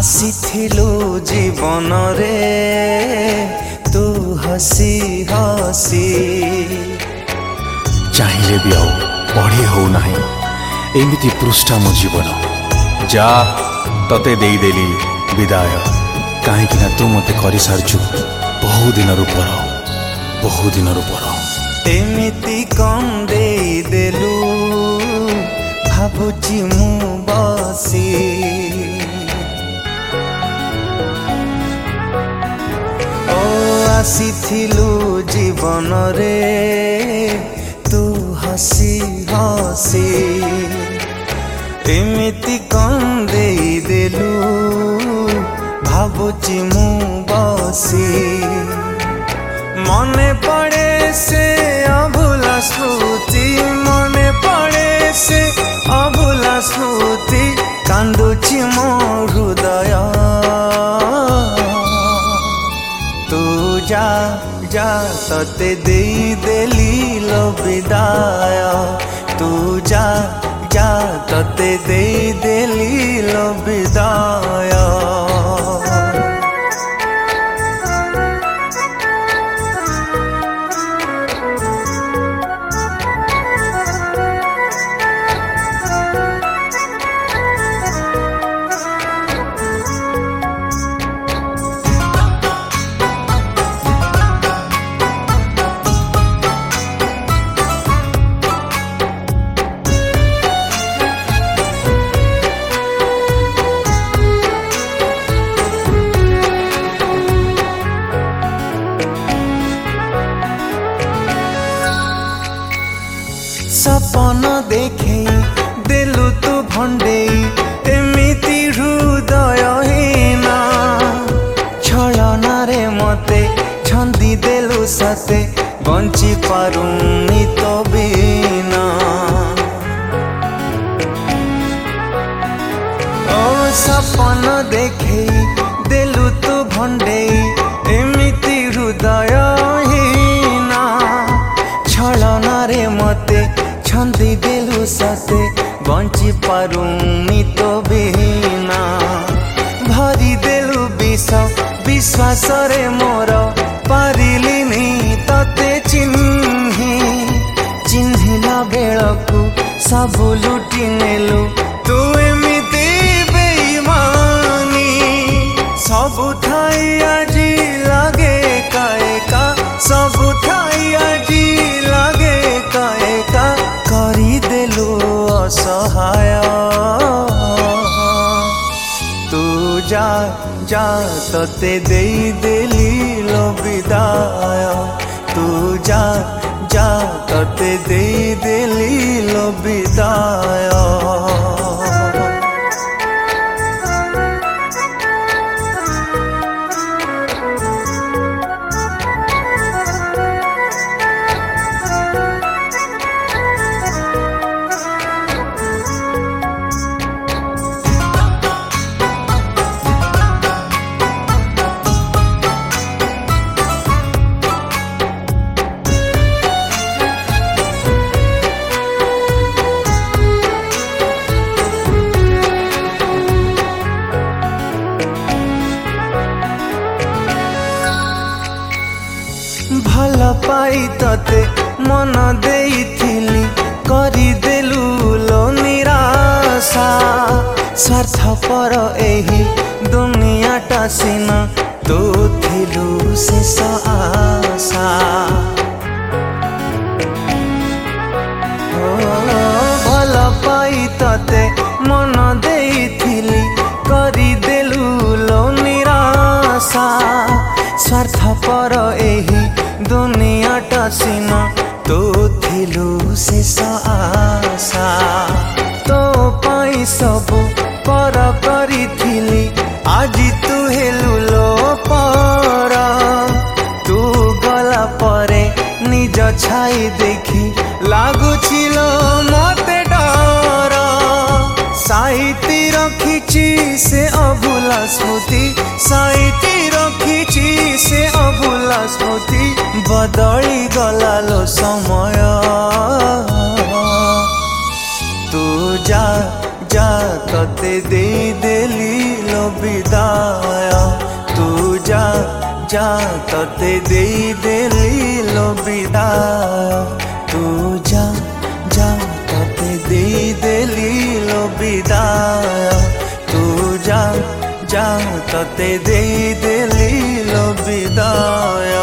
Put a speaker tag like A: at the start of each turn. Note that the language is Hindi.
A: आसीथिलु जीवन रे तू हसी हसी
B: चाहिए भी आओ पढ़ी हो नहीं एमती पृष्ठा मो जीवन जा तते देई देली विदाय कहीं तू मत कर सारचु बहु दिन पर
A: एमिति कम देई देलु भाबुची मु बसी ओ आसीथिलु जीवन रे तू हसी हसी एमिति कम देई देलु भाबुची मु बसी मने पड़े से अभुला स्मृति मने पड़े से अभुला स्मृति कांदुची मो हृदय तू जा जा तते देई देली लो विदाय तू जा जा तते देई देली लो विदाय सपन देखे देलु तू भंडेई एमिति हृदय हीना छलना रे मते छंदी देलु सते बंची पारुनी तो बिना ओ सपन देखे देलु तू भंडेई एमिति हृदय हीना छलना रे मते छंदी देलु सते बंची पारुनी तो बिना भरी देलु विश्वास रे मोर पारिलिनी तते चिन्हिला बेलकु सबु लुटी नेलु तू एमिति बेईमानी सबु ठाई आजी लागे काएका सबु ठाई आजी लागे काएका करी देलु असहाय तू जा जा तते देई देली लो विदाय तू जा जा तते देई देली लो विदाय भल पाई तते मन देइथिली करी देलु लो निराशा स्वार्थपर एही दुनियाटा सिना तू थिलु शेष आशा भल पाई तते मन देइथिली करी देलु लो निराशा स्वार्थपर एही दुनियाटा सिना तू थिलु शेष आशा तो पाई सबु पर करिथिली आजी तू हेलु लो पर तू गला परे निज छाई देखी लागुछिलो मते डर साइती रखिची से अभुला स्मृति साइती रखिची से अभुला स्मृति बदली गला लो समय तू जा जा तते दे देली लो विदाय तू जा जा तते दे देली लो विदाय तू जा जा तते दे देली लो विदाय तू जा जा तते दे देली लो विदाय।